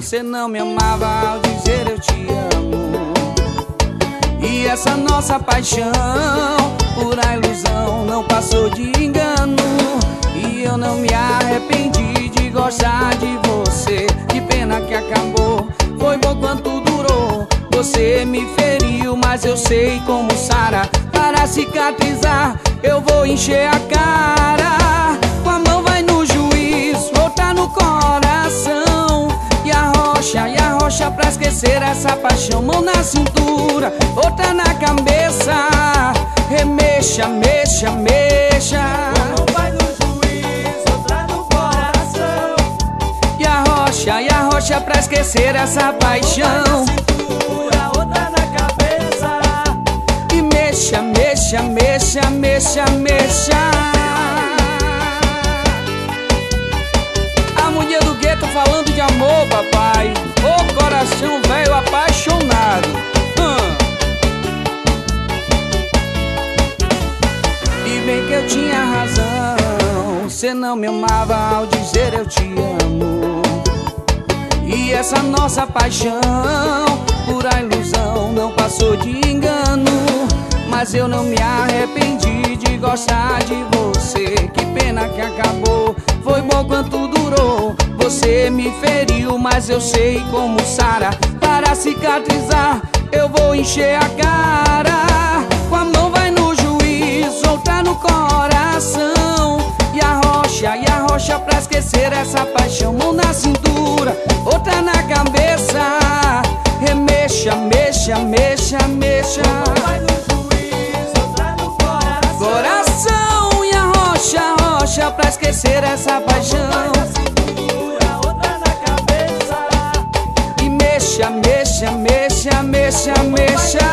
Você não me amava ao dizer eu te amo. E essa nossa paixão, pura ilusão, não passou de engano. E eu não me arrependi de gostar de você. Que pena que acabou, foi bom quanto durou. Você me feriu, mas eu sei como sara. Para cicatrizar, eu vou encher a cara. Com a mão vai no juiz, outra no coração. E a rocha pra esquecer essa paixão. Mão na cintura, outra na cabeça. Remexa, mexa, mexa. Com a mão vai no juiz, outra no coração. E a rocha pra esquecer essa paixão. Outra na cabeça. E mexa, mexa, mexa, mexa, mexa. A mulher do gueto falando de amor, papai. Ô coração velho apaixonado. E bem que eu tinha razão. Você não me amava ao dizer eu te amo. E essa nossa paixão, pura ilusão, não passou de engano. Mas eu não me arrependi de gostar de você. Que pena que acabou, foi bom quanto durou. Você me feriu, mas eu sei como sara. Para cicatrizar, eu vou encher a cara. Com a mão vai no juiz, outra no coração. E a rocha pra esquecer essa paixão. Mão na cintura, outra na cabeça. Remexa, mexa, mexa, mexa. Vai no juiz, outra no coração. Coração e a rocha pra esquecer essa paixão. Outra na cabeça. E mexa, mexa, mexa, mexa, mexa.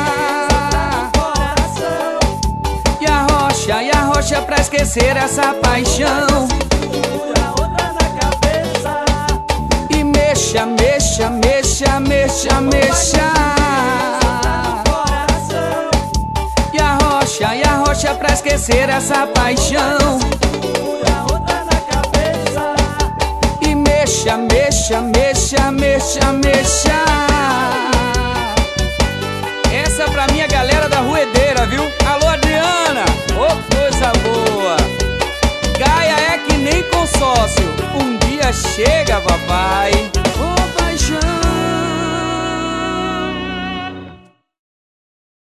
E a rocha pra esquecer essa paixão. Outra na cabeça. E mexa, mexa, mexa, mexa, mexa. E a rocha pra esquecer essa paixão. Outra na cabeça. E mexa, mexa, mexa, mexa, mexa. Essa é pra minha galera da Ruedeira, viu? Alô, Adriana! Ô, coisa boa! Gaia é que nem consórcio, um dia chega, papai.